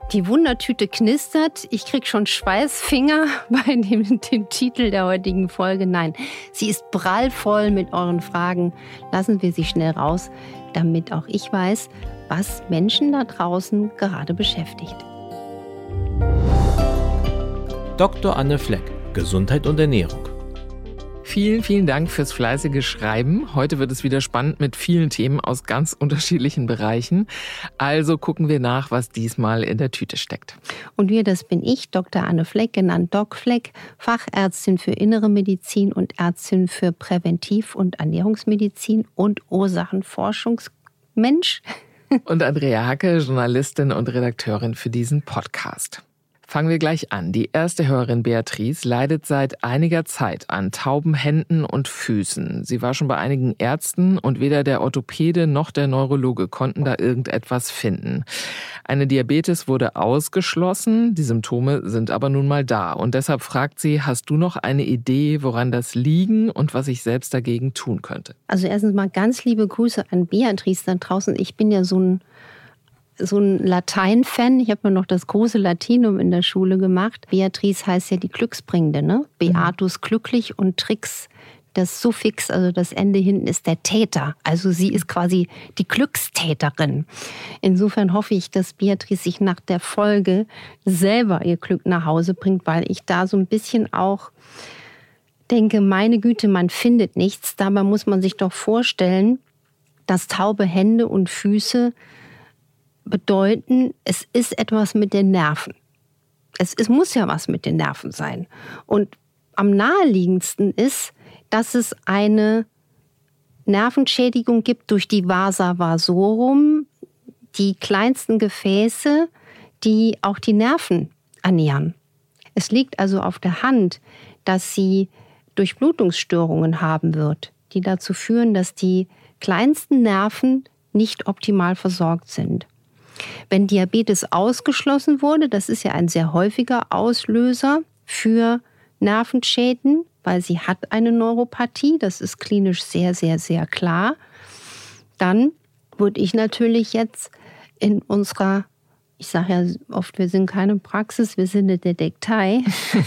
Die Wundertüte knistert. Ich krieg schon Schweißfinger bei dem Titel der heutigen Folge. Nein, sie ist prallvoll mit euren Fragen. Lassen wir sie schnell raus, damit auch ich weiß, was Menschen da draußen gerade beschäftigt. Dr. Anne Fleck, Gesundheit und Ernährung. Vielen, vielen Dank fürs fleißige Schreiben. Heute wird es wieder spannend mit vielen Themen aus ganz unterschiedlichen Bereichen. Also gucken wir nach, was diesmal in der Tüte steckt. Und das bin ich, Dr. Anne Fleck, genannt Doc Fleck, Fachärztin für Innere Medizin und Ärztin für Präventiv- und Ernährungsmedizin und Ursachenforschungsmensch. Und Andrea Hacke, Journalistin und Redakteurin für diesen Podcast. Fangen wir gleich an. Die erste Hörerin Beatrice leidet seit einiger Zeit an tauben Händen und Füßen. Sie war schon bei einigen Ärzten und weder der Orthopäde noch der Neurologe konnten da irgendetwas finden. Eine Diabetes wurde ausgeschlossen, die Symptome sind aber nun mal da. Und deshalb fragt sie, hast du noch eine Idee, woran das liegen und was ich selbst dagegen tun könnte? Also erstens mal ganz liebe Grüße an Beatrice da draußen. Ich bin ja so ein Latein-Fan. Ich habe mir noch das große Latinum in der Schule gemacht. Beatrice heißt ja die Glücksbringende, ne? Beatus glücklich und Trix, das Suffix, also das Ende hinten ist der Täter. Also sie ist quasi die Glückstäterin. Insofern hoffe ich, dass Beatrice sich nach der Folge selber ihr Glück nach Hause bringt, weil ich da so ein bisschen auch denke, meine Güte, man findet nichts. Dabei muss man sich doch vorstellen, dass taube Hände und Füße bedeuten, es ist etwas mit den Nerven. Es muss ja was mit den Nerven sein. Und am naheliegendsten ist, dass es eine Nervenschädigung gibt durch die Vasa vasorum, die kleinsten Gefäße, die auch die Nerven ernähren. Es liegt also auf der Hand, dass sie Durchblutungsstörungen haben wird, die dazu führen, dass die kleinsten Nerven nicht optimal versorgt sind. Wenn Diabetes ausgeschlossen wurde, das ist ja ein sehr häufiger Auslöser für Nervenschäden, weil sie hat eine Neuropathie, das ist klinisch sehr, sehr, sehr klar, dann würde ich natürlich jetzt in unserer, ich sage ja oft, wir sind keine Praxis, wir sind eine Detektei,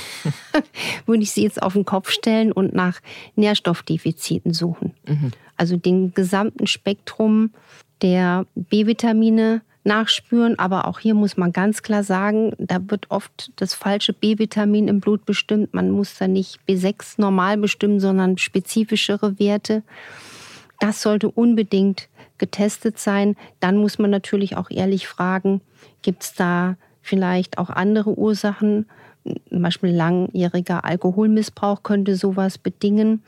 würde ich sie jetzt auf den Kopf stellen und nach Nährstoffdefiziten suchen. Also den gesamten Spektrum der B-Vitamine nachspüren, aber auch hier muss man ganz klar sagen, da wird oft das falsche B-Vitamin im Blut bestimmt. Man muss da nicht B6 normal bestimmen, sondern spezifischere Werte. Das sollte unbedingt getestet sein. Dann muss man natürlich auch ehrlich fragen, gibt es da vielleicht auch andere Ursachen? Zum Beispiel langjähriger Alkoholmissbrauch könnte sowas bedingen.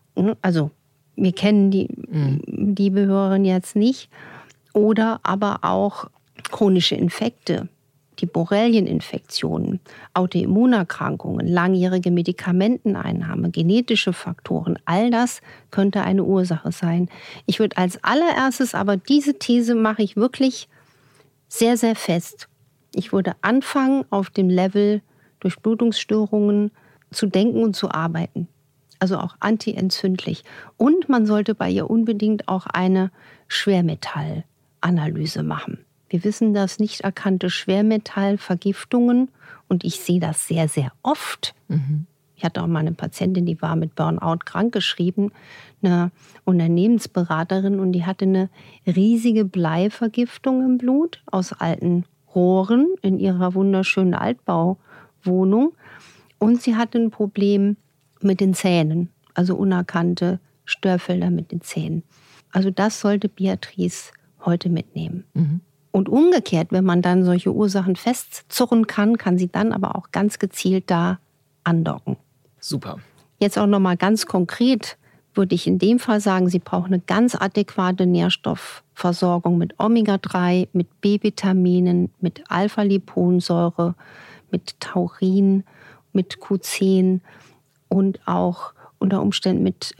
Also wir kennen die liebe Hörerin jetzt nicht. Oder aber auch chronische Infekte, die Borrelieninfektionen, Autoimmunerkrankungen, langjährige Medikamenteneinnahme, genetische Faktoren, all das könnte eine Ursache sein. Ich würde als allererstes, aber diese These mache ich wirklich sehr, sehr fest. Ich würde anfangen, auf dem Level Durchblutungsstörungen zu denken und zu arbeiten. Also auch antientzündlich. Und man sollte bei ihr unbedingt auch eine Schwermetallanalyse machen. Wir wissen, dass nicht erkannte Schwermetallvergiftungen, und ich sehe das sehr, sehr oft. Ich hatte auch mal eine Patientin, die war mit Burnout krankgeschrieben, eine Unternehmensberaterin, und die hatte eine riesige Bleivergiftung im Blut aus alten Rohren in ihrer wunderschönen Altbauwohnung. Und sie hatte ein Problem mit den Zähnen, also unerkannte Störfelder mit den Zähnen. Also das sollte Beatrice heute mitnehmen. Und umgekehrt, wenn man dann solche Ursachen festzurren kann, kann sie dann aber auch ganz gezielt da andocken. Super. Jetzt auch nochmal ganz konkret würde ich in dem Fall sagen, sie braucht eine ganz adäquate Nährstoffversorgung mit Omega-3, mit B-Vitaminen, mit Alpha-Liponsäure, mit Taurin, mit Q10 und auch unter Umständen mit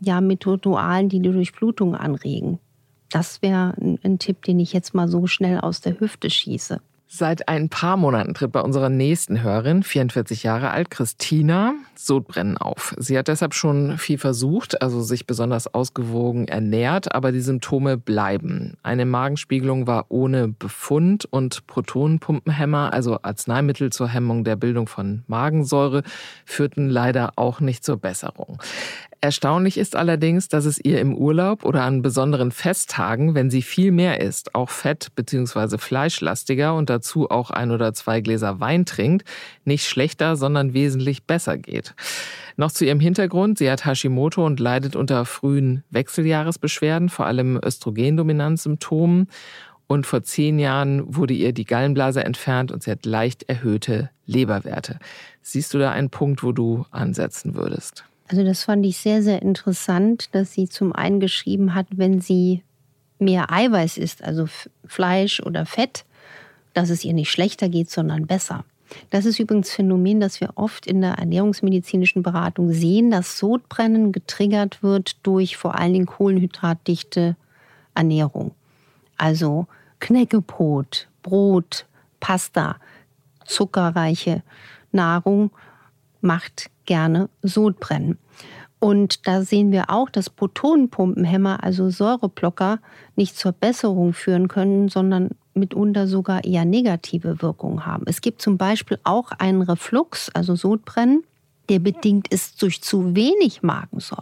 Ritualen, die Durchblutung anregen. Das wäre ein Tipp, den ich jetzt mal so schnell aus der Hüfte schieße. Seit ein paar Monaten tritt bei unserer nächsten Hörerin, 44 Jahre alt, Christina, Sodbrennen auf. Sie hat deshalb schon viel versucht, also sich besonders ausgewogen ernährt, aber die Symptome bleiben. Eine Magenspiegelung war ohne Befund und Protonenpumpenhemmer, also Arzneimittel zur Hemmung der Bildung von Magensäure, führten leider auch nicht zur Besserung. Erstaunlich ist allerdings, dass es ihr im Urlaub oder an besonderen Festtagen, wenn sie viel mehr isst, auch fett- bzw. fleischlastiger und dazu auch 1 oder 2 Gläser Wein trinkt, nicht schlechter, sondern wesentlich besser geht. Noch zu ihrem Hintergrund: Sie hat Hashimoto und leidet unter frühen Wechseljahresbeschwerden, vor allem Östrogendominanzsymptomen. Und vor 10 Jahren wurde ihr die Gallenblase entfernt und sie hat leicht erhöhte Leberwerte. Siehst du da einen Punkt, wo du ansetzen würdest? Also das fand ich sehr, sehr interessant, dass sie zum einen geschrieben hat, wenn sie mehr Eiweiß isst, also Fleisch oder Fett, dass es ihr nicht schlechter geht, sondern besser. Das ist übrigens ein Phänomen, das wir oft in der ernährungsmedizinischen Beratung sehen, dass Sodbrennen getriggert wird durch vor allen Dingen kohlenhydratdichte Ernährung. Also Knäckebrot, Brot, Pasta, zuckerreiche Nahrung macht gerne Sodbrennen. Und da sehen wir auch, dass Protonenpumpenhemmer, also Säureblocker, nicht zur Besserung führen können, sondern mitunter sogar eher negative Wirkungen haben. Es gibt zum Beispiel auch einen Reflux, also Sodbrennen, der bedingt ist durch zu wenig Magensäure.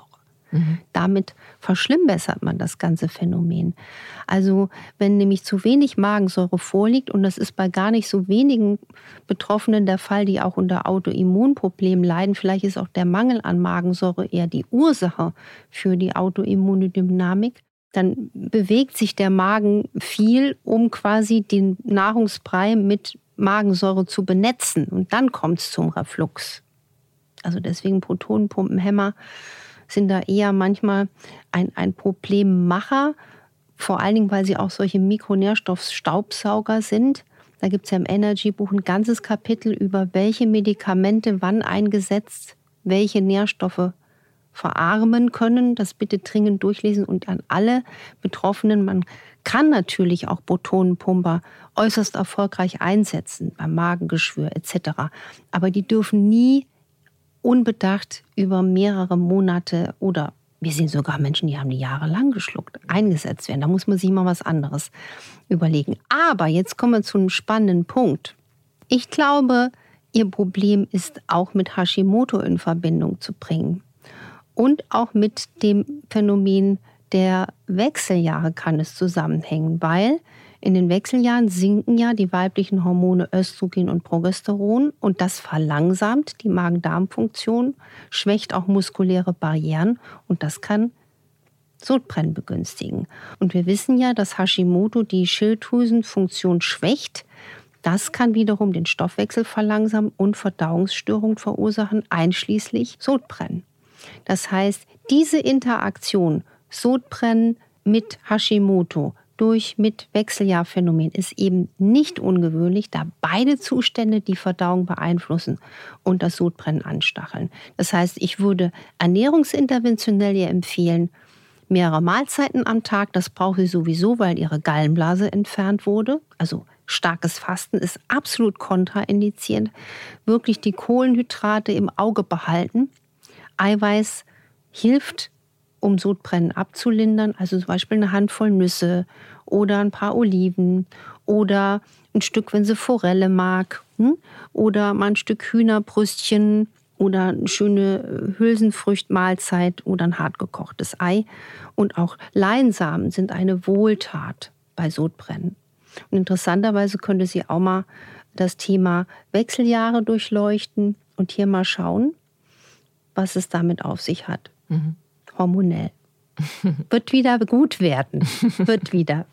Damit verschlimmbessert man das ganze Phänomen. Also wenn nämlich zu wenig Magensäure vorliegt, und das ist bei gar nicht so wenigen Betroffenen der Fall, die auch unter Autoimmunproblemen leiden, vielleicht ist auch der Mangel an Magensäure eher die Ursache für die Autoimmunodynamik, dann bewegt sich der Magen viel, um quasi den Nahrungsbrei mit Magensäure zu benetzen. Und dann kommt es zum Reflux. Also deswegen Protonenpumpenhemmer sind da eher manchmal ein Problemmacher, vor allen Dingen, weil sie auch solche Mikronährstoffstaubsauger sind. Da gibt es ja im Energy-Buch ein ganzes Kapitel über, welche Medikamente wann eingesetzt, welche Nährstoffe verarmen können. Das bitte dringend durchlesen und an alle Betroffenen. Man kann natürlich auch Protonenpumper äußerst erfolgreich einsetzen, beim Magengeschwür etc. Aber die dürfen nie unbedacht über mehrere Monate oder wir sehen sogar Menschen, die haben die jahrelang geschluckt, eingesetzt werden. Da muss man sich mal was anderes überlegen. Aber jetzt kommen wir zu einem spannenden Punkt. Ich glaube, ihr Problem ist auch mit Hashimoto in Verbindung zu bringen. Und auch mit dem Phänomen der Wechseljahre kann es zusammenhängen, weil in den Wechseljahren sinken ja die weiblichen Hormone Östrogen und Progesteron und das verlangsamt die Magen-Darm-Funktion, schwächt auch muskuläre Barrieren und das kann Sodbrennen begünstigen. Und wir wissen ja, dass Hashimoto die Schilddrüsenfunktion schwächt. Das kann wiederum den Stoffwechsel verlangsamen und Verdauungsstörungen verursachen, einschließlich Sodbrennen. Das heißt, diese Interaktion Sodbrennen mit Hashimoto mit Wechseljahrphänomen ist eben nicht ungewöhnlich, da beide Zustände die Verdauung beeinflussen und das Sodbrennen anstacheln. Das heißt, ich würde ernährungsinterventionell ihr empfehlen, mehrere Mahlzeiten am Tag. Das braucht sie sowieso, weil ihre Gallenblase entfernt wurde. Also starkes Fasten ist absolut kontraindizierend. Wirklich die Kohlenhydrate im Auge behalten. Eiweiß hilft, um Sodbrennen abzulindern, also zum Beispiel eine Handvoll Nüsse oder ein paar Oliven oder ein Stück, wenn sie Forelle mag, oder mal ein Stück Hühnerbrüstchen oder eine schöne Hülsenfrüchtmahlzeit oder ein hart gekochtes Ei. Und auch Leinsamen sind eine Wohltat bei Sodbrennen. Und interessanterweise könnte sie auch mal das Thema Wechseljahre durchleuchten und hier mal schauen, was es damit auf sich hat. Hormonell. Wird wieder gut werden. Wird wieder.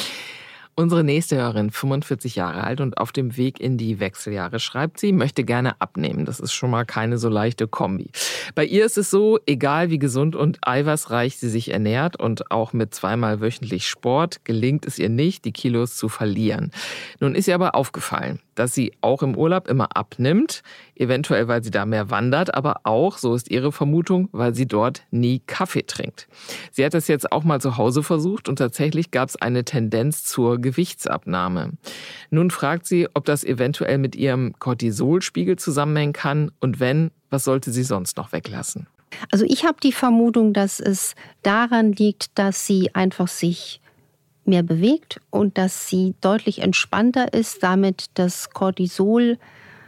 Unsere nächste Hörerin, 45 Jahre alt und auf dem Weg in die Wechseljahre, schreibt sie, möchte gerne abnehmen. Das ist schon mal keine so leichte Kombi. Bei ihr ist es so, egal wie gesund und eiweißreich sie sich ernährt und auch mit 2-mal wöchentlich Sport, gelingt es ihr nicht, die Kilos zu verlieren. Nun ist ihr aber aufgefallen, dass sie auch im Urlaub immer abnimmt, eventuell weil sie da mehr wandert, aber auch, so ist ihre Vermutung, weil sie dort nie Kaffee trinkt. Sie hat es jetzt auch mal zu Hause versucht und tatsächlich gab es eine Tendenz zur Gewichtsabnahme. Nun fragt sie, ob das eventuell mit ihrem Cortisolspiegel zusammenhängen kann und wenn, was sollte sie sonst noch weglassen? Also ich habe die Vermutung, dass es daran liegt, dass sie einfach sich mehr bewegt und dass sie deutlich entspannter ist, damit das Cortisol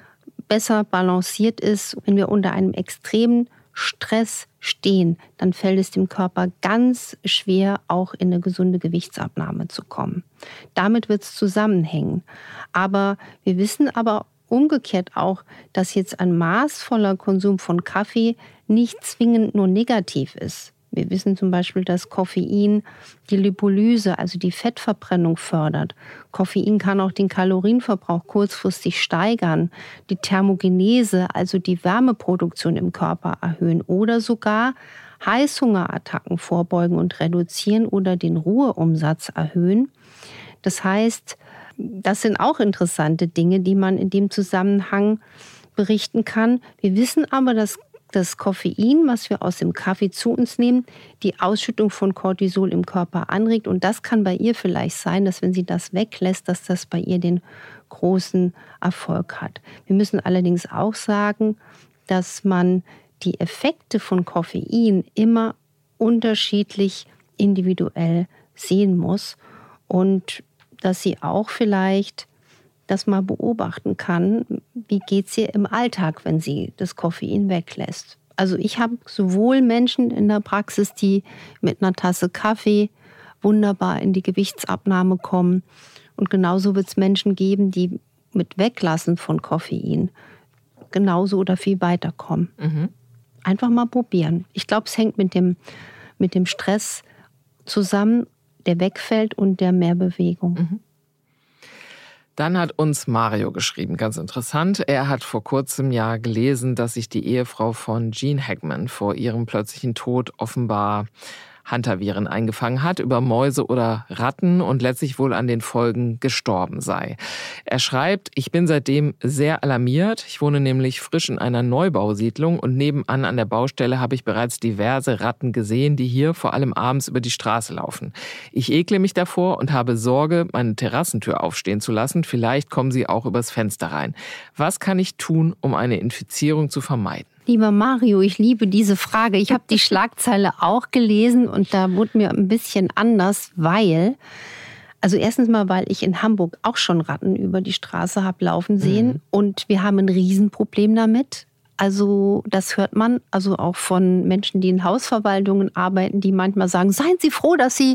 besser balanciert ist. Wenn wir unter einem extremen Stress stehen, dann fällt es dem Körper ganz schwer, auch in eine gesunde Gewichtsabnahme zu kommen. Damit wird es zusammenhängen. Aber wir wissen aber umgekehrt auch, dass jetzt ein maßvoller Konsum von Kaffee nicht zwingend nur negativ ist. Wir wissen zum Beispiel, dass Koffein die Lipolyse, also die Fettverbrennung, fördert. Koffein kann auch den Kalorienverbrauch kurzfristig steigern, die Thermogenese, also die Wärmeproduktion im Körper erhöhen oder sogar Heißhungerattacken vorbeugen und reduzieren oder den Ruheumsatz erhöhen. Das heißt, das sind auch interessante Dinge, die man in dem Zusammenhang berichten kann. Wir wissen aber, dass das Koffein, was wir aus dem Kaffee zu uns nehmen, die Ausschüttung von Cortisol im Körper anregt. Und das kann bei ihr vielleicht sein, dass wenn sie das weglässt, dass das bei ihr den großen Erfolg hat. Wir müssen allerdings auch sagen, dass man die Effekte von Koffein immer unterschiedlich individuell sehen muss und dass sie auch vielleicht das mal beobachten kann, wie geht es ihr im Alltag, wenn sie das Koffein weglässt. Also ich habe sowohl Menschen in der Praxis, die mit einer Tasse Kaffee wunderbar in die Gewichtsabnahme kommen. Und genauso wird es Menschen geben, die mit Weglassen von Koffein genauso oder viel weiterkommen. Mhm. Einfach mal probieren. Ich glaube, es hängt mit dem Stress zusammen, der wegfällt und der Mehrbewegung. Mhm. Dann hat uns Mario geschrieben, ganz interessant. Er hat vor kurzem ja gelesen, dass sich die Ehefrau von Gene Hackman vor ihrem plötzlichen Tod offenbar Hantaviren eingefangen hat, über Mäuse oder Ratten und letztlich wohl an den Folgen gestorben sei. Er schreibt, ich bin seitdem sehr alarmiert. Ich wohne nämlich frisch in einer Neubausiedlung und nebenan an der Baustelle habe ich bereits diverse Ratten gesehen, die hier vor allem abends über die Straße laufen. Ich ekle mich davor und habe Sorge, meine Terrassentür aufstehen zu lassen. Vielleicht kommen sie auch übers Fenster rein. Was kann ich tun, um eine Infizierung zu vermeiden? Lieber Mario, ich liebe diese Frage. Ich habe die Schlagzeile auch gelesen und da wurde mir ein bisschen anders, also erstens mal, weil ich in Hamburg auch schon Ratten über die Straße habe laufen sehen und wir haben ein Riesenproblem damit. Also das hört man also auch von Menschen, die in Hausverwaltungen arbeiten, die manchmal sagen, seien Sie froh, dass Sie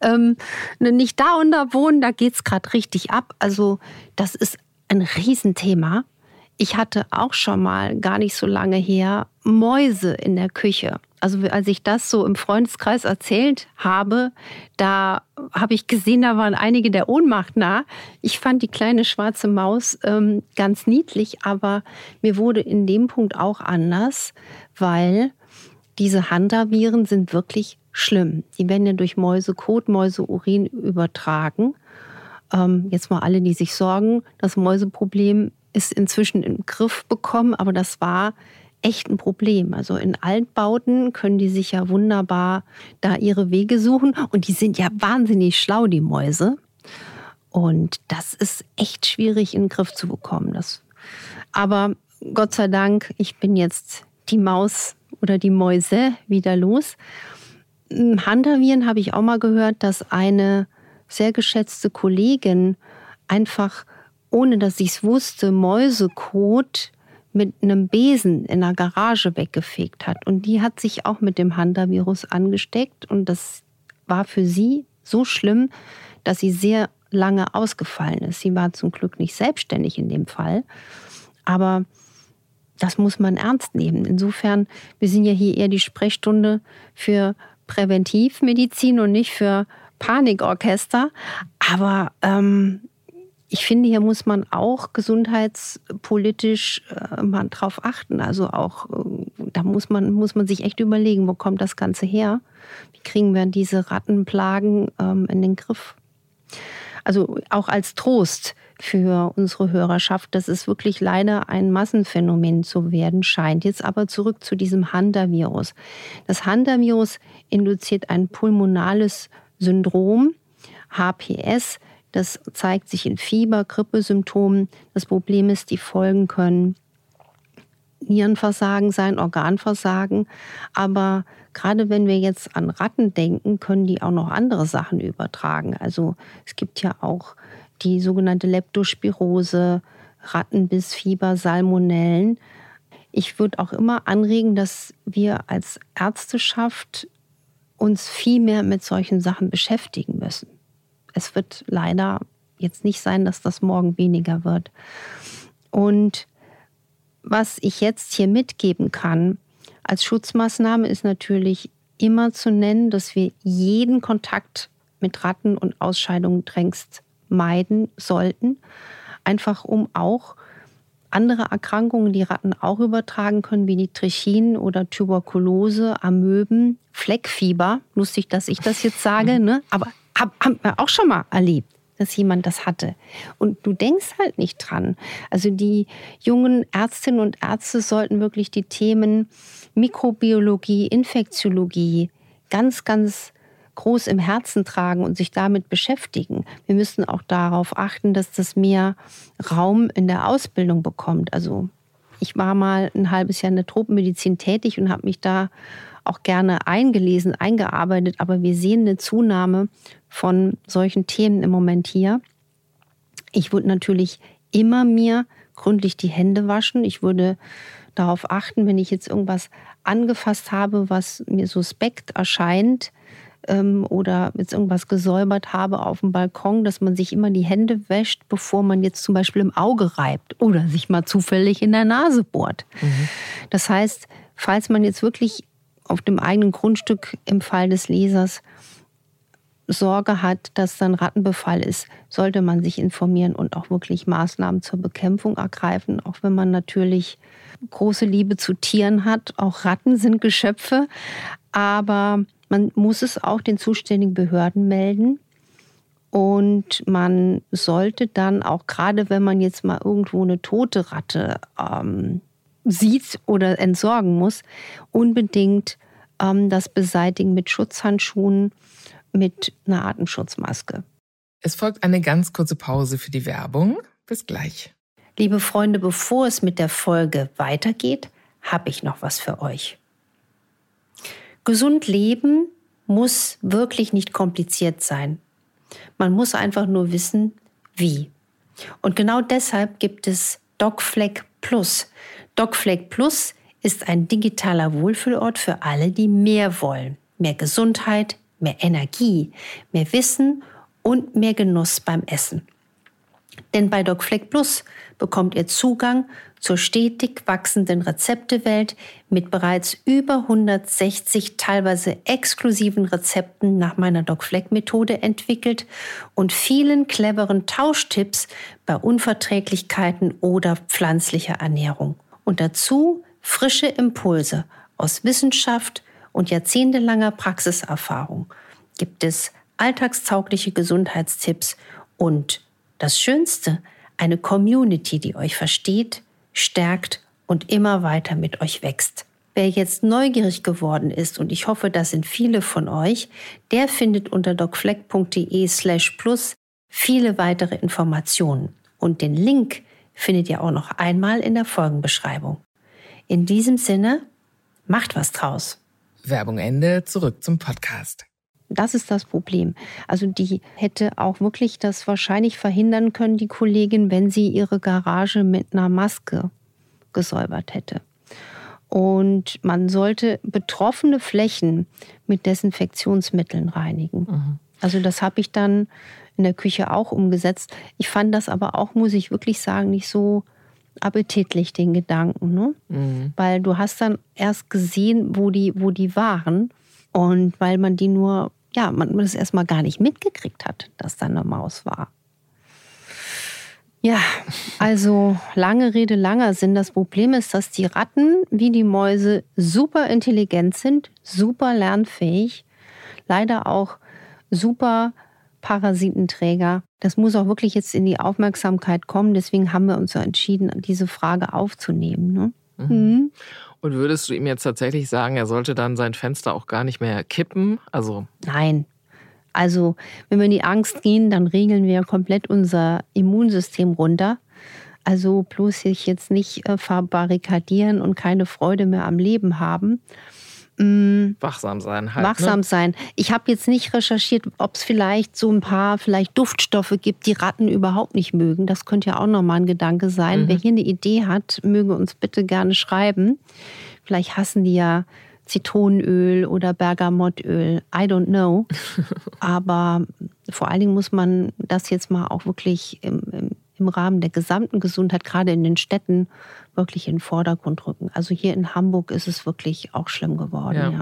nicht da und da wohnen, da geht's gerade richtig ab. Also das ist ein Riesenthema. Ich hatte auch schon mal, gar nicht so lange her, Mäuse in der Küche. Also als ich das so im Freundeskreis erzählt habe, da habe ich gesehen, da waren einige der Ohnmacht nah. Ich fand die kleine schwarze Maus ganz niedlich, aber mir wurde in dem Punkt auch anders, weil diese Hantaviren sind wirklich schlimm. Die werden ja durch Mäusekot, Mäuseurin übertragen. Jetzt mal alle, die sich sorgen, das Mäuseproblem ist inzwischen im Griff bekommen, aber das war echt ein Problem. Also in Altbauten können die sich ja wunderbar da ihre Wege suchen und die sind ja wahnsinnig schlau, die Mäuse. Und das ist echt schwierig in den Griff zu bekommen. Aber Gott sei Dank, ich bin jetzt die Maus oder die Mäuse wieder los. Hantaviren habe ich auch mal gehört, dass eine sehr geschätzte Kollegin einfach, ohne dass ich es wusste, Mäusekot mit einem Besen in der Garage weggefegt hat. Und die hat sich auch mit dem Hantavirus angesteckt. Und das war für sie so schlimm, dass sie sehr lange ausgefallen ist. Sie war zum Glück nicht selbstständig in dem Fall. Aber das muss man ernst nehmen. Insofern, wir sind ja hier eher die Sprechstunde für Präventivmedizin und nicht für Panikorchester. Aber ich finde, hier muss man auch gesundheitspolitisch mal drauf achten. Also auch, da muss man sich echt überlegen, wo kommt das Ganze her? Wie kriegen wir diese Rattenplagen in den Griff? Also auch als Trost für unsere Hörerschaft, dass es wirklich leider ein Massenphänomen zu werden scheint. Jetzt aber zurück zu diesem Hantavirus. Das Hantavirus induziert ein pulmonales Syndrom, HPS. Das zeigt sich in Fieber, Grippesymptomen. Das Problem ist, die Folgen können Nierenversagen sein, Organversagen. Aber gerade wenn wir jetzt an Ratten denken, können die auch noch andere Sachen übertragen. Also es gibt ja auch die sogenannte Leptospirose, Rattenbissfieber, Salmonellen. Ich würde auch immer anregen, dass wir als Ärzteschaft uns viel mehr mit solchen Sachen beschäftigen müssen. Es wird leider jetzt nicht sein, dass das morgen weniger wird. Und was ich jetzt hier mitgeben kann als Schutzmaßnahme ist natürlich immer zu nennen, dass wir jeden Kontakt mit Ratten und Ausscheidungen drängst meiden sollten. Einfach um auch andere Erkrankungen, die Ratten auch übertragen können, wie die Trichinen oder Tuberkulose, Amöben, Fleckfieber. Lustig, dass ich das jetzt sage, ne? Aber haben wir auch schon mal erlebt, dass jemand das hatte. Und du denkst halt nicht dran. Also die jungen Ärztinnen und Ärzte sollten wirklich die Themen Mikrobiologie, Infektiologie ganz, ganz groß im Herzen tragen und sich damit beschäftigen. Wir müssen auch darauf achten, dass das mehr Raum in der Ausbildung bekommt. Also ich war mal ein halbes Jahr in der Tropenmedizin tätig und habe mich da auch gerne eingelesen, eingearbeitet. Aber wir sehen eine Zunahme von solchen Themen im Moment hier. Ich würde natürlich immer mir gründlich die Hände waschen. Ich würde darauf achten, wenn ich jetzt irgendwas angefasst habe, was mir suspekt erscheint, oder jetzt irgendwas gesäubert habe auf dem Balkon, dass man sich immer die Hände wäscht, bevor man jetzt zum Beispiel im Auge reibt oder sich mal zufällig in der Nase bohrt. Das heißt, falls man jetzt wirklich auf dem eigenen Grundstück im Fall des Lesers Sorge hat, dass dann Rattenbefall ist, sollte man sich informieren und auch wirklich Maßnahmen zur Bekämpfung ergreifen, auch wenn man natürlich große Liebe zu Tieren hat. Auch Ratten sind Geschöpfe, aber man muss es auch den zuständigen Behörden melden und man sollte dann auch, gerade wenn man jetzt mal irgendwo eine tote Ratte sieht oder entsorgen muss, unbedingt das beseitigen mit Schutzhandschuhen, mit einer Atemschutzmaske. Es folgt eine ganz kurze Pause für die Werbung. Bis gleich. Liebe Freunde, bevor es mit der Folge weitergeht, habe ich noch was für euch. Gesund leben muss wirklich nicht kompliziert sein. Man muss einfach nur wissen, wie. Und genau deshalb gibt es DocFleck Plus. DocFleck Plus ist ein digitaler Wohlfühlort für alle, die mehr wollen. Mehr Gesundheit, mehr Energie, mehr Wissen und mehr Genuss beim Essen. Denn bei DocFleck Plus bekommt ihr Zugang zur stetig wachsenden Rezeptewelt mit bereits über 160 teilweise exklusiven Rezepten nach meiner DocFleck-Methode entwickelt und vielen cleveren Tauschtipps bei Unverträglichkeiten oder pflanzlicher Ernährung. Und dazu frische Impulse aus Wissenschaft und jahrzehntelanger Praxiserfahrung. Gibt es alltagstaugliche Gesundheitstipps und das Schönste, eine Community, die euch versteht, stärkt und immer weiter mit euch wächst. Wer jetzt neugierig geworden ist, und ich hoffe, das sind viele von euch, der findet unter docfleck.de/plus viele weitere Informationen. Und den Link findet ihr auch noch einmal in der Folgenbeschreibung. In diesem Sinne, macht was draus. Werbung Ende, zurück zum Podcast. Das ist das Problem. Also die hätte auch wirklich das wahrscheinlich verhindern können, die Kollegin, wenn sie ihre Garage mit einer Maske gesäubert hätte. Und man sollte betroffene Flächen mit Desinfektionsmitteln reinigen. Also das habe ich dann in der Küche auch umgesetzt. Ich fand das aber auch, muss ich wirklich sagen, nicht so appetitlich, den Gedanken. Ne? Weil du hast dann erst gesehen, wo die waren. Und weil man die nur, man das erstmal gar nicht mitgekriegt hat, dass da eine Maus war. Ja, also lange Rede, langer Sinn. Das Problem ist, dass die Ratten wie die Mäuse super intelligent sind, super lernfähig, leider auch super Parasitenträger. Das muss auch wirklich jetzt in die Aufmerksamkeit kommen. Deswegen haben wir uns so entschieden, diese Frage aufzunehmen. Ne? Mhm. Und würdest du ihm jetzt tatsächlich sagen, er sollte dann sein Fenster auch gar nicht mehr kippen? Nein. Also wenn wir in die Angst gehen, dann regeln wir komplett unser Immunsystem runter. Also bloß sich jetzt nicht verbarrikadieren und keine Freude mehr am Leben haben. Wachsam sein halt. Wachsam sein. Ich habe jetzt nicht recherchiert, ob es vielleicht so ein paar Duftstoffe gibt, die Ratten überhaupt nicht mögen. Das könnte ja auch nochmal ein Gedanke sein. Wer hier eine Idee hat, möge uns bitte gerne schreiben. Vielleicht hassen die ja Zitronenöl oder Bergamottöl. I don't know. Aber vor allen Dingen muss man das jetzt mal auch wirklich im Rahmen der gesamten Gesundheit, gerade in den Städten, wirklich in den Vordergrund rücken. Also hier in Hamburg ist es wirklich auch schlimm geworden. Ja.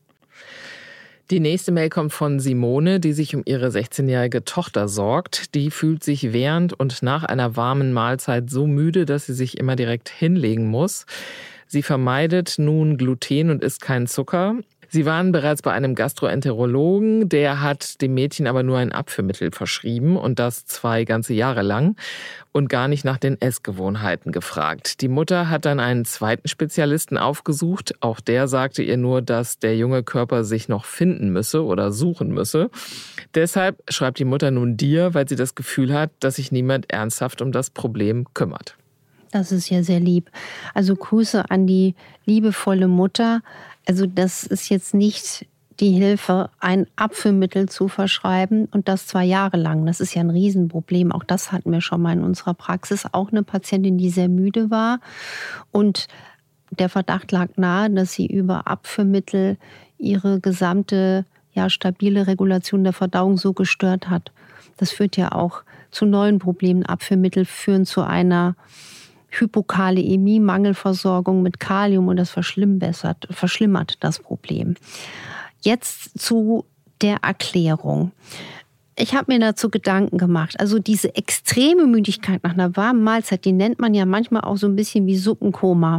Die nächste Mail kommt von Simone, die sich um ihre 16-jährige Tochter sorgt. Die fühlt sich während und nach einer warmen Mahlzeit so müde, dass sie sich immer direkt hinlegen muss. Sie vermeidet nun Gluten und isst keinen Zucker. Sie waren bereits bei einem Gastroenterologen, der hat dem Mädchen aber nur ein Abführmittel verschrieben und das 2 ganze Jahre lang und gar nicht nach den Essgewohnheiten gefragt. Die Mutter hat dann einen zweiten Spezialisten aufgesucht. Auch der sagte ihr nur, dass der junge Körper sich noch finden müsse oder suchen müsse. Deshalb schreibt die Mutter nun dir, weil sie das Gefühl hat, dass sich niemand ernsthaft um das Problem kümmert. Das ist ja sehr lieb. Also Grüße an die liebevolle Mutter. Also das ist jetzt nicht die Hilfe, ein Abführmittel zu verschreiben und das 2 Jahre lang. Das ist ja ein Riesenproblem. Auch das hatten wir schon mal in unserer Praxis. Auch eine Patientin, die sehr müde war. Und der Verdacht lag nahe, dass sie über Abführmittel ihre gesamte stabile Regulation der Verdauung so gestört hat. Das führt ja auch zu neuen Problemen. Abführmittel führen zu einer Hypokaliämie, Mangelversorgung mit Kalium und das verschlimmert das Problem. Jetzt zu der Erklärung. Ich habe mir dazu Gedanken gemacht. Also diese extreme Müdigkeit nach einer warmen Mahlzeit, die nennt man ja manchmal auch so ein bisschen wie Suppenkoma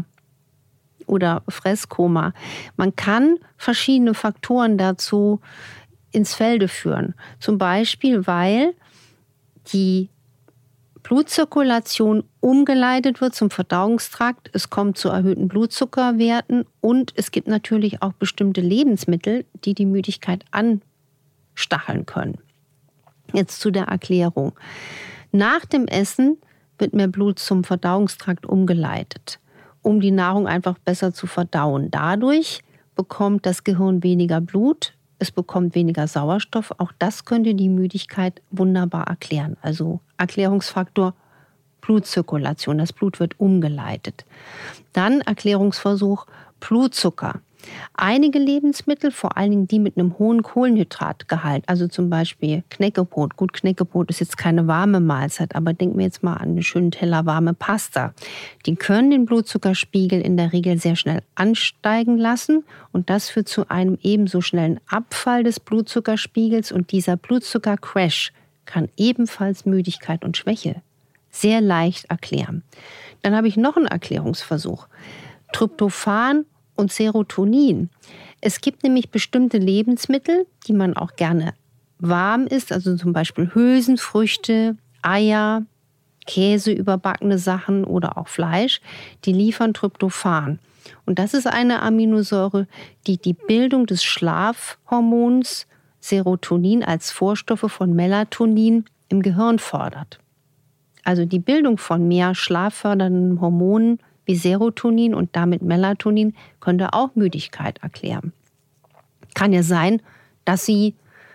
oder Fresskoma. Man kann verschiedene Faktoren dazu ins Felde führen. Zum Beispiel, weil die Blutzirkulation umgeleitet wird zum Verdauungstrakt. Es kommt zu erhöhten Blutzuckerwerten und es gibt natürlich auch bestimmte Lebensmittel, die die Müdigkeit anstacheln können. Jetzt zu der Erklärung. Nach dem Essen wird mehr Blut zum Verdauungstrakt umgeleitet, um die Nahrung einfach besser zu verdauen. Dadurch bekommt das Gehirn weniger Blut, es bekommt weniger Sauerstoff. Auch das könnte die Müdigkeit wunderbar erklären. Also Erklärungsfaktor Blutzirkulation. Das Blut wird umgeleitet. Dann Erklärungsversuch Blutzucker. Einige Lebensmittel, vor allen Dingen die mit einem hohen Kohlenhydratgehalt, also zum Beispiel Knäckebrot. Gut, Knäckebrot ist jetzt keine warme Mahlzeit, aber denken wir jetzt mal an einen schönen Teller warme Pasta. Die können den Blutzuckerspiegel in der Regel sehr schnell ansteigen lassen und das führt zu einem ebenso schnellen Abfall des Blutzuckerspiegels und dieser Blutzuckercrash kann ebenfalls Müdigkeit und Schwäche sehr leicht erklären. Dann habe ich noch einen Erklärungsversuch. Tryptophan und Serotonin. Es gibt nämlich bestimmte Lebensmittel, die man auch gerne warm isst, also zum Beispiel Hülsenfrüchte, Eier, Käse, überbackene Sachen oder auch Fleisch, die liefern Tryptophan. Und das ist eine Aminosäure, die die Bildung des Schlafhormons Serotonin als Vorstufe von Melatonin im Gehirn fördert. Also die Bildung von mehr schlaffördernden Hormonen wie Serotonin und damit Melatonin könnte auch Müdigkeit erklären. Kann ja sein, dass sie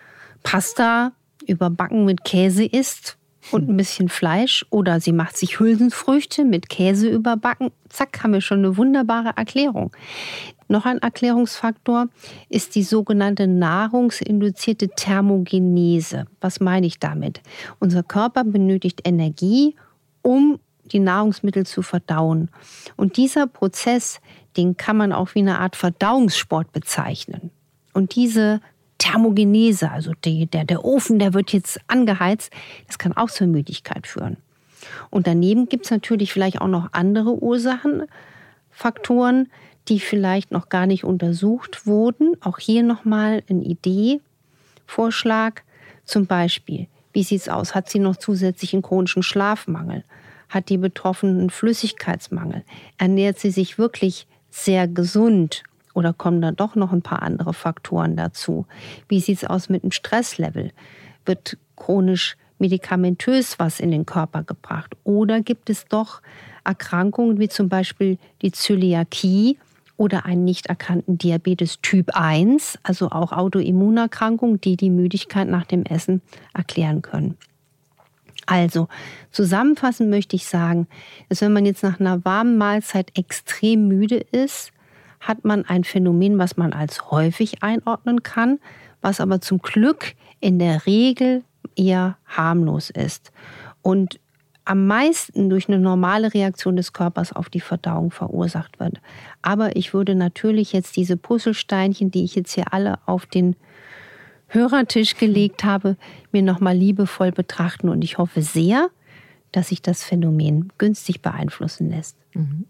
Pasta überbacken mit Käse isst und ein bisschen Fleisch oder sie macht sich Hülsenfrüchte mit Käse überbacken. Zack, haben wir schon eine wunderbare Erklärung. Noch ein Erklärungsfaktor ist die sogenannte nahrungsinduzierte Thermogenese. Was meine ich damit? Unser Körper benötigt Energie, um die Nahrungsmittel zu verdauen. Und dieser Prozess, den kann man auch wie eine Art Verdauungssport bezeichnen. Und diese Thermogenese, also der Ofen, der wird jetzt angeheizt, das kann auch zur Müdigkeit führen. Und daneben gibt es natürlich vielleicht auch noch andere Ursachen, Faktoren, die vielleicht noch gar nicht untersucht wurden. Auch hier nochmal ein Idee, Vorschlag. Zum Beispiel, wie sieht es aus? Hat sie noch zusätzlichen chronischen Schlafmangel? Hat die Betroffene einen Flüssigkeitsmangel? Ernährt sie sich wirklich sehr gesund? Oder kommen da doch noch ein paar andere Faktoren dazu? Wie sieht es aus mit dem Stresslevel? Wird chronisch medikamentös was in den Körper gebracht? Oder gibt es doch Erkrankungen wie zum Beispiel die Zöliakie oder einen nicht erkannten Diabetes Typ 1, also auch Autoimmunerkrankungen, die die Müdigkeit nach dem Essen erklären können? Also, zusammenfassend möchte ich sagen, dass wenn man jetzt nach einer warmen Mahlzeit extrem müde ist, hat man ein Phänomen, was man als häufig einordnen kann, was aber zum Glück in der Regel eher harmlos ist und am meisten durch eine normale Reaktion des Körpers auf die Verdauung verursacht wird. Aber ich würde natürlich jetzt diese Puzzlesteinchen, die ich jetzt hier alle auf den Hörertisch gelegt habe, mir nochmal liebevoll betrachten und ich hoffe sehr, dass sich das Phänomen günstig beeinflussen lässt. Mhm.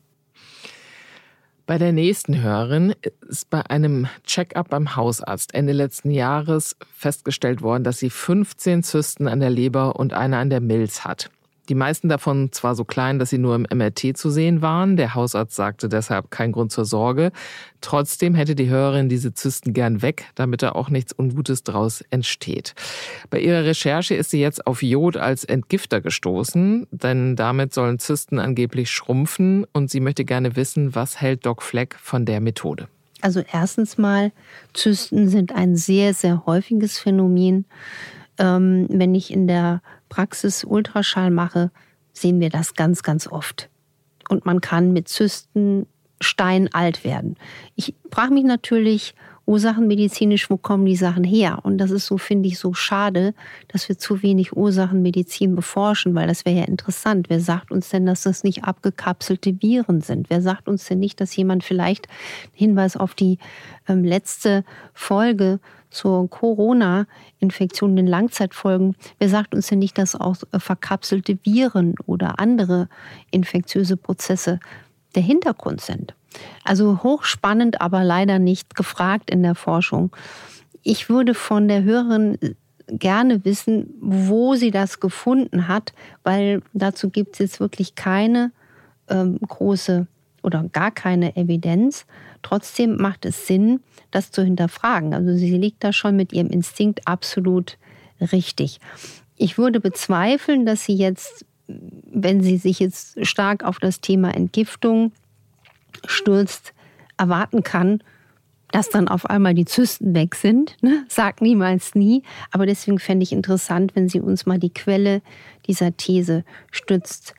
Bei der nächsten Hörerin ist bei einem Check-up beim Hausarzt Ende letzten Jahres festgestellt worden, dass sie 15 Zysten an der Leber und eine an der Milz hat. Die meisten davon zwar so klein, dass sie nur im MRT zu sehen waren. Der Hausarzt sagte deshalb kein Grund zur Sorge. Trotzdem hätte die Hörerin diese Zysten gern weg, damit da auch nichts Ungutes draus entsteht. Bei ihrer Recherche ist sie jetzt auf Jod als Entgifter gestoßen, denn damit sollen Zysten angeblich schrumpfen. Und sie möchte gerne wissen, was hält Doc Fleck von der Methode? Also erstens mal, Zysten sind ein sehr, sehr häufiges Phänomen. Wenn ich in der Praxis Ultraschall mache, sehen wir das ganz, ganz oft. Und man kann mit Zysten steinalt werden. Ich frage mich natürlich ursachenmedizinisch, wo kommen die Sachen her? Und das ist so, finde ich, so schade, dass wir zu wenig Ursachenmedizin beforschen, weil das wäre ja interessant. Wer sagt uns denn, dass das nicht abgekapselte Viren sind? Wer sagt uns denn nicht, dass jemand vielleicht, Hinweis auf die letzte Folge zur Corona-Infektion, den Langzeitfolgen, wer sagt uns denn nicht, dass auch verkapselte Viren oder andere infektiöse Prozesse der Hintergrund sind? Also hochspannend, aber leider nicht gefragt in der Forschung. Ich würde von der Hörerin gerne wissen, wo sie das gefunden hat, weil dazu gibt es jetzt wirklich keine große oder gar keine Evidenz. Trotzdem macht es Sinn, das zu hinterfragen. Also sie liegt da schon mit ihrem Instinkt absolut richtig. Ich würde bezweifeln, dass sie jetzt, wenn sie sich jetzt stark auf das Thema Entgiftung stürzt, erwarten kann, dass dann auf einmal die Zysten weg sind. Sag niemals nie. Aber deswegen fände ich interessant, wenn sie uns mal die Quelle dieser These stützt.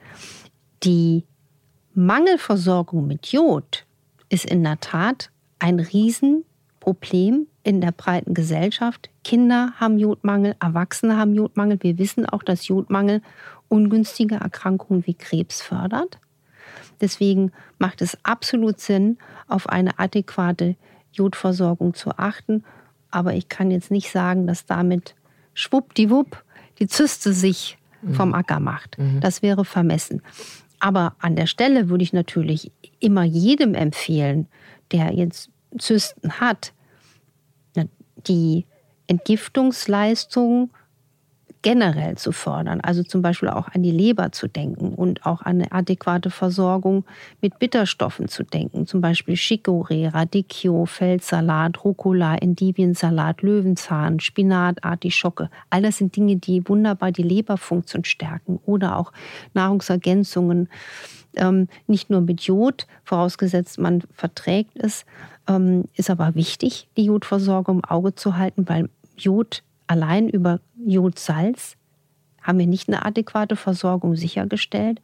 Die Mangelversorgung mit Jod ist in der Tat ein Riesenproblem in der breiten Gesellschaft. Kinder haben Jodmangel, Erwachsene haben Jodmangel. Wir wissen auch, dass Jodmangel ungünstige Erkrankungen wie Krebs fördert. Deswegen macht es absolut Sinn, auf eine adäquate Jodversorgung zu achten. Aber ich kann jetzt nicht sagen, dass damit schwuppdiwupp die Zyste sich vom Acker macht. Das wäre vermessen. Aber an der Stelle würde ich natürlich immer jedem empfehlen, der jetzt Zysten hat, die Entgiftungsleistung generell zu fördern. Also zum Beispiel auch an die Leber zu denken und auch an eine adäquate Versorgung mit Bitterstoffen zu denken. Zum Beispiel Chicorée, Radicchio, Feldsalat, Rucola, Endiviensalat, Löwenzahn, Spinat, Artischocke. All das sind Dinge, die wunderbar die Leberfunktion stärken. Oder auch Nahrungsergänzungen, nicht nur mit Jod, vorausgesetzt man verträgt es, ist aber wichtig, die Jodversorgung im Auge zu halten, weil Jod allein über Jodsalz haben wir nicht eine adäquate Versorgung sichergestellt.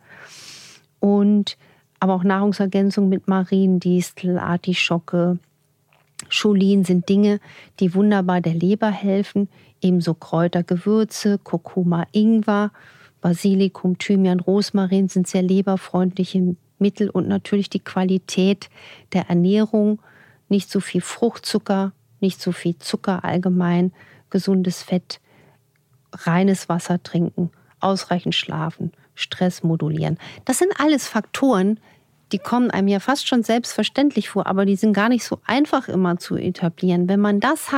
Aber auch Nahrungsergänzung mit Mariendistel, Artischocke, Cholin sind Dinge, die wunderbar der Leber helfen. Ebenso Kräuter, Gewürze, Kurkuma, Ingwer, Basilikum, Thymian, Rosmarin sind sehr leberfreundliche Mittel und natürlich die Qualität der Ernährung. Nicht so viel Fruchtzucker, nicht so viel Zucker allgemein, gesundes Fett, reines Wasser trinken, ausreichend schlafen, Stress modulieren. Das sind alles Faktoren, die kommen einem ja fast schon selbstverständlich vor, aber die sind gar nicht so einfach immer zu etablieren. Wenn man das hat,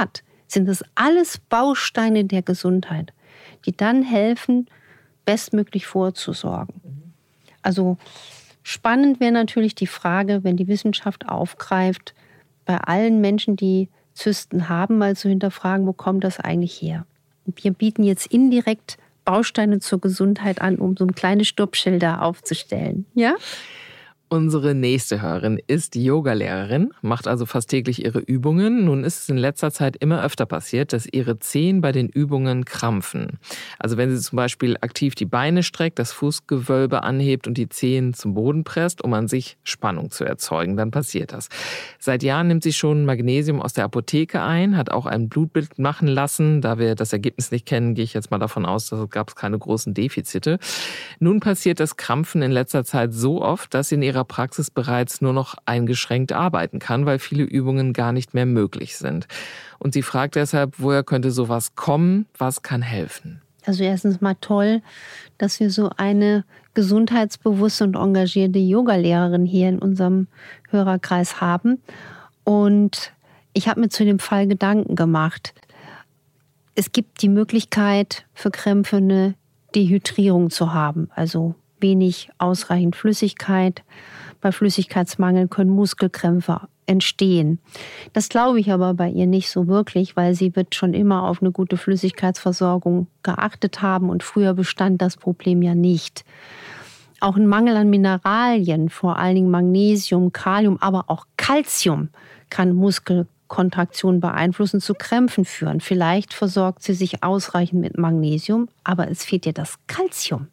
sind das alles Bausteine der Gesundheit, die dann helfen, bestmöglich vorzusorgen. Also spannend wäre natürlich die Frage, wenn die Wissenschaft aufgreift, bei allen Menschen, die Zysten haben, mal zu hinterfragen, wo kommt das eigentlich her? Und wir bieten jetzt indirekt Bausteine zur Gesundheit an, um so kleine Stoppschilder aufzustellen. Ja? Unsere nächste Hörerin ist Yogalehrerin, macht also fast täglich ihre Übungen. Nun ist es in letzter Zeit immer öfter passiert, dass ihre Zehen bei den Übungen krampfen. Also wenn sie zum Beispiel aktiv die Beine streckt, das Fußgewölbe anhebt und die Zehen zum Boden presst, um an sich Spannung zu erzeugen, dann passiert das. Seit Jahren nimmt sie schon Magnesium aus der Apotheke ein, hat auch ein Blutbild machen lassen. Da wir das Ergebnis nicht kennen, gehe ich jetzt mal davon aus, dass es gab keine großen Defizite. Nun passiert das Krampfen in letzter Zeit so oft, dass sie in ihrer Praxis bereits nur noch eingeschränkt arbeiten kann, weil viele Übungen gar nicht mehr möglich sind. Und sie fragt deshalb, woher könnte sowas kommen, was kann helfen? Also erstens mal toll, dass wir so eine gesundheitsbewusste und engagierte Yogalehrerin hier in unserem Hörerkreis haben. Und ich habe mir zu dem Fall Gedanken gemacht. Es gibt die Möglichkeit für Krämpfe eine Dehydrierung zu haben, also wenig ausreichend Flüssigkeit. Bei Flüssigkeitsmangel können Muskelkrämpfe entstehen. Das glaube ich aber bei ihr nicht so wirklich, weil sie wird schon immer auf eine gute Flüssigkeitsversorgung geachtet haben und früher bestand das Problem ja nicht. Auch ein Mangel an Mineralien, vor allen Dingen Magnesium, Kalium, aber auch Calcium kann Muskelkontraktion beeinflussen, zu Krämpfen führen. Vielleicht versorgt sie sich ausreichend mit Magnesium, aber es fehlt ihr das Calcium.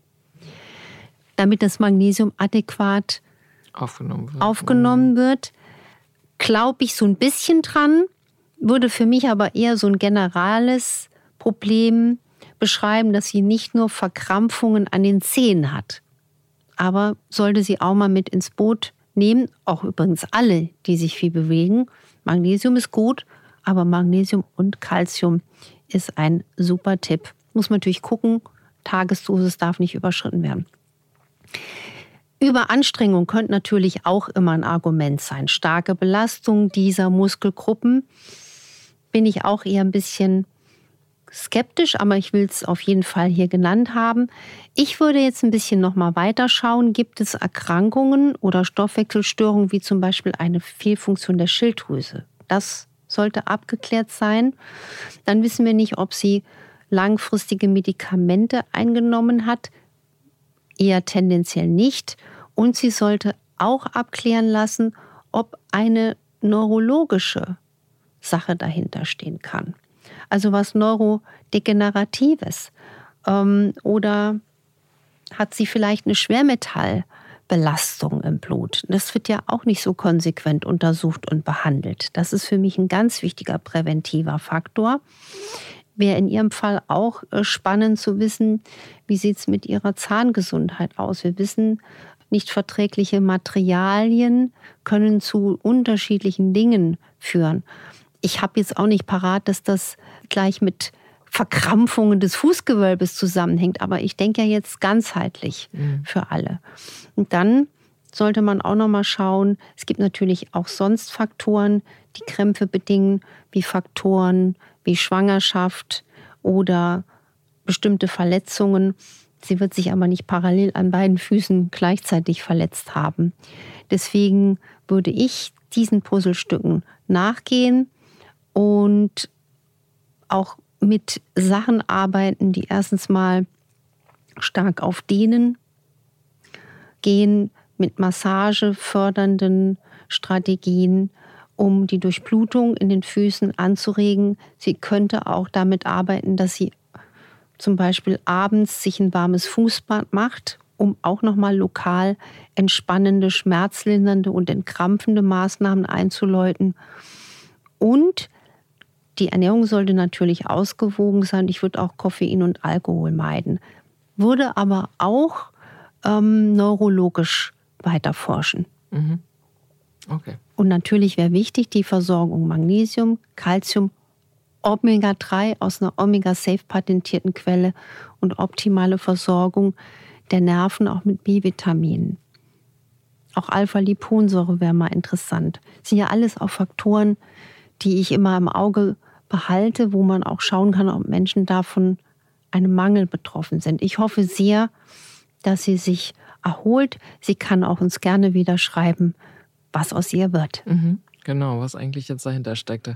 Damit das Magnesium adäquat aufgenommen wird, glaube ich so ein bisschen dran, würde für mich aber eher so ein generales Problem beschreiben, dass sie nicht nur Verkrampfungen an den Zehen hat. Aber sollte sie auch mal mit ins Boot nehmen, auch übrigens alle, die sich viel bewegen. Magnesium ist gut, aber Magnesium und Calcium ist ein super Tipp. Muss man natürlich gucken, Tagesdosis darf nicht überschritten werden. Überanstrengung könnte natürlich auch immer ein Argument sein. Starke Belastung dieser Muskelgruppen bin ich auch eher ein bisschen skeptisch, aber ich will es auf jeden Fall hier genannt haben. Ich würde jetzt ein bisschen noch mal weiter schauen. Gibt es Erkrankungen oder Stoffwechselstörungen, wie zum Beispiel eine Fehlfunktion der Schilddrüse? Das sollte abgeklärt sein. Dann wissen wir nicht, ob sie langfristige Medikamente eingenommen hat. Eher tendenziell nicht. Und sie sollte auch abklären lassen, ob eine neurologische Sache dahinter stehen kann. Also was Neurodegeneratives. Oder hat sie vielleicht eine Schwermetallbelastung im Blut? Das wird ja auch nicht so konsequent untersucht und behandelt. Das ist für mich ein ganz wichtiger präventiver Faktor. Wäre in ihrem Fall auch spannend zu wissen, wie sieht es mit ihrer Zahngesundheit aus. Wir wissen, nicht verträgliche Materialien können zu unterschiedlichen Dingen führen. Ich habe jetzt auch nicht parat, dass das gleich mit Verkrampfungen des Fußgewölbes zusammenhängt, aber ich denke ja jetzt ganzheitlich für alle. Und dann sollte man auch noch mal schauen, es gibt natürlich auch sonst Faktoren, die Krämpfe bedingen, wie Faktoren wie Schwangerschaft oder bestimmte Verletzungen. Sie wird sich aber nicht parallel an beiden Füßen gleichzeitig verletzt haben. Deswegen würde ich diesen Puzzlestücken nachgehen und auch mit Sachen arbeiten, die erstens mal stark auf Dehnen gehen, mit Massage fördernden Strategien, um die Durchblutung in den Füßen anzuregen. Sie könnte auch damit arbeiten, dass sie zum Beispiel abends sich ein warmes Fußbad macht, um auch nochmal lokal entspannende, schmerzlindernde und entkrampfende Maßnahmen einzuläuten. Und die Ernährung sollte natürlich ausgewogen sein. Ich würde auch Koffein und Alkohol meiden. Würde aber auch neurologisch weiter forschen. Mhm. Okay. Und natürlich wäre wichtig die Versorgung Magnesium, Calcium, Omega-3 aus einer Omega-Safe patentierten Quelle und optimale Versorgung der Nerven auch mit B-Vitaminen. Auch Alpha-Liponsäure wäre mal interessant. Das sind ja alles auch Faktoren, die ich immer im Auge behalte, wo man auch schauen kann, ob Menschen davon einem Mangel betroffen sind. Ich hoffe sehr, dass sie sich erholt. Sie kann auch uns gerne wieder schreiben, was aus ihr wird. Genau, was eigentlich jetzt dahinter steckte.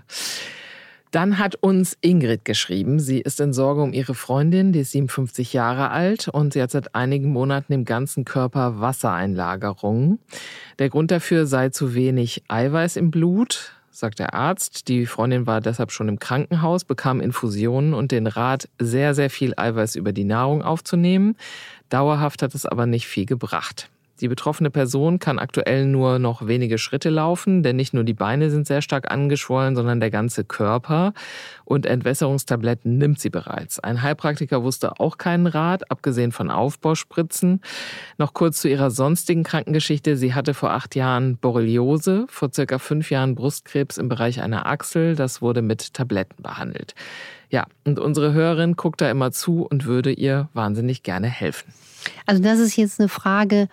Dann hat uns Ingrid geschrieben. Sie ist in Sorge um ihre Freundin, die ist 57 Jahre alt und sie hat seit einigen Monaten im ganzen Körper Wassereinlagerungen. Der Grund dafür sei zu wenig Eiweiß im Blut, sagt der Arzt. Die Freundin war deshalb schon im Krankenhaus, bekam Infusionen und den Rat, sehr, sehr viel Eiweiß über die Nahrung aufzunehmen. Dauerhaft hat es aber nicht viel gebracht. Die betroffene Person kann aktuell nur noch wenige Schritte laufen, denn nicht nur die Beine sind sehr stark angeschwollen, sondern der ganze Körper. Und Entwässerungstabletten nimmt sie bereits. Ein Heilpraktiker wusste auch keinen Rat, abgesehen von Aufbauspritzen. Noch kurz zu ihrer sonstigen Krankengeschichte. Sie hatte vor 8 Jahren Borreliose, vor circa 5 Jahren Brustkrebs im Bereich einer Achsel. Das wurde mit Tabletten behandelt. Ja, und unsere Hörerin guckt da immer zu und würde ihr wahnsinnig gerne helfen. Also das ist jetzt eine Frage,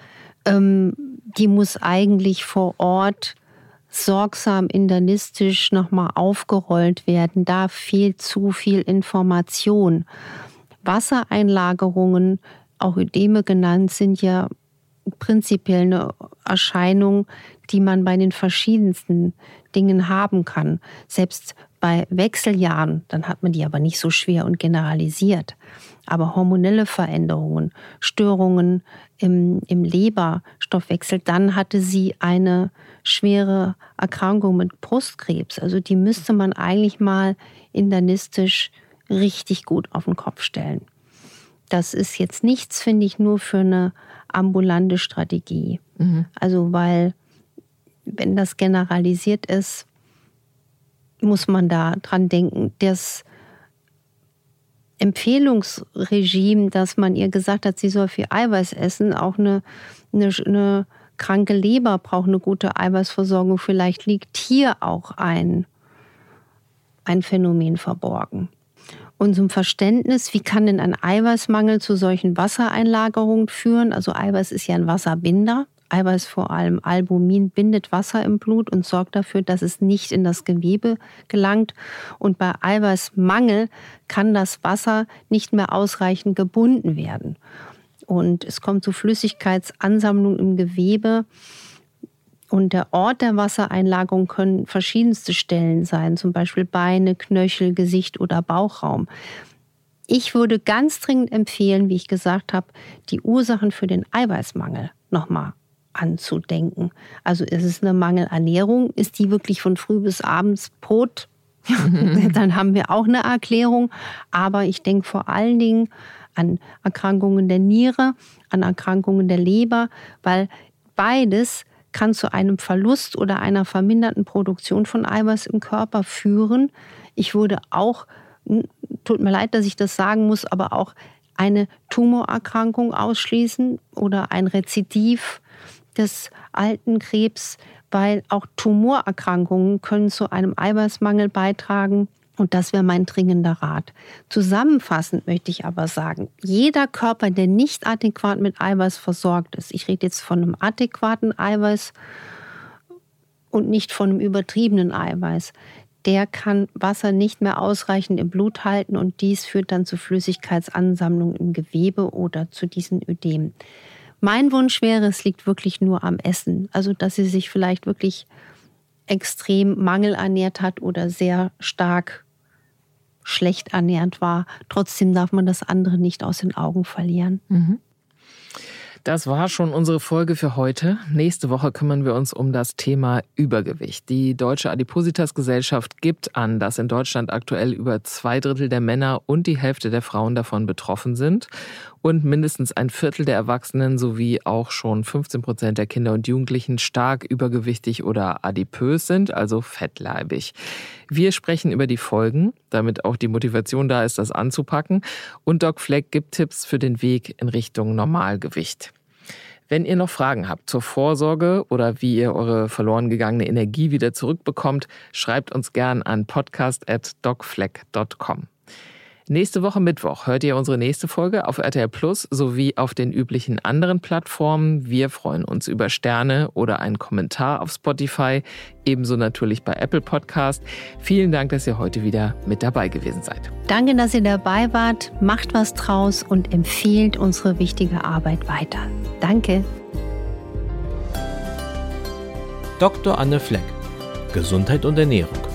die muss eigentlich vor Ort sorgsam internistisch nochmal aufgerollt werden. Da fehlt zu viel Information. Wassereinlagerungen, auch Ödeme genannt, sind ja prinzipiell eine Erscheinung, die man bei den verschiedensten Dingen haben kann. Selbst bei Wechseljahren, dann hat man die aber nicht so schwer und generalisiert. Aber hormonelle Veränderungen, Störungen im Leberstoffwechsel, dann hatte sie eine schwere Erkrankung mit Brustkrebs. Also die müsste man eigentlich mal internistisch richtig gut auf den Kopf stellen. Das ist jetzt nichts, finde ich, nur für eine ambulante Strategie. Also weil, wenn das generalisiert ist, muss man da dran denken, das Empfehlungsregime, dass man ihr gesagt hat, sie soll viel Eiweiß essen, auch eine kranke Leber braucht eine gute Eiweißversorgung. Vielleicht liegt hier auch ein Phänomen verborgen. Und zum Verständnis, wie kann denn ein Eiweißmangel zu solchen Wassereinlagerungen führen? Also Eiweiß ist ja ein Wasserbinder. Eiweiß, vor allem Albumin, bindet Wasser im Blut und sorgt dafür, dass es nicht in das Gewebe gelangt. Und bei Eiweißmangel kann das Wasser nicht mehr ausreichend gebunden werden. Und es kommt zu Flüssigkeitsansammlung im Gewebe. Und der Ort der Wassereinlagerung können verschiedenste Stellen sein, zum Beispiel Beine, Knöchel, Gesicht oder Bauchraum. Ich würde ganz dringend empfehlen, wie ich gesagt habe, die Ursachen für den Eiweißmangel nochmal anzudenken. Also ist es eine Mangelernährung? Ist die wirklich von früh bis abends Brot? Dann haben wir auch eine Erklärung. Aber ich denke vor allen Dingen an Erkrankungen der Niere, an Erkrankungen der Leber, weil beides kann zu einem Verlust oder einer verminderten Produktion von Eiweiß im Körper führen. Ich würde auch, tut mir leid, dass ich das sagen muss, aber auch eine Tumorerkrankung ausschließen oder ein Rezidiv des alten Krebs, weil auch Tumorerkrankungen können zu einem Eiweißmangel beitragen. Und das wäre mein dringender Rat. Zusammenfassend möchte ich aber sagen, jeder Körper, der nicht adäquat mit Eiweiß versorgt ist, ich rede jetzt von einem adäquaten Eiweiß und nicht von einem übertriebenen Eiweiß, der kann Wasser nicht mehr ausreichend im Blut halten und dies führt dann zu Flüssigkeitsansammlung im Gewebe oder zu diesen Ödemen. Mein Wunsch wäre, es liegt wirklich nur am Essen. Also, dass sie sich vielleicht wirklich extrem mangelernährt hat oder sehr stark schlecht ernährt war. Trotzdem darf man das andere nicht aus den Augen verlieren. Das war schon unsere Folge für heute. Nächste Woche kümmern wir uns um das Thema Übergewicht. Die Deutsche Adipositas-Gesellschaft gibt an, dass in Deutschland aktuell über 2/3 der Männer und die Hälfte der Frauen davon betroffen sind und mindestens 1/4 der Erwachsenen sowie auch schon 15% der Kinder und Jugendlichen stark übergewichtig oder adipös sind, also fettleibig. Wir sprechen über die Folgen, damit auch die Motivation da ist, das anzupacken. Und Doc Fleck gibt Tipps für den Weg in Richtung Normalgewicht. Wenn ihr noch Fragen habt zur Vorsorge oder wie ihr eure verloren gegangene Energie wieder zurückbekommt, schreibt uns gern an podcast@docfleck.com. Nächste Woche Mittwoch hört ihr unsere nächste Folge auf RTL Plus sowie auf den üblichen anderen Plattformen. Wir freuen uns über Sterne oder einen Kommentar auf Spotify, ebenso natürlich bei Apple Podcast. Vielen Dank, dass ihr heute wieder mit dabei gewesen seid. Danke, dass ihr dabei wart. Macht was draus und empfehlt unsere wichtige Arbeit weiter. Danke. Dr. Anne Fleck. Gesundheit und Ernährung.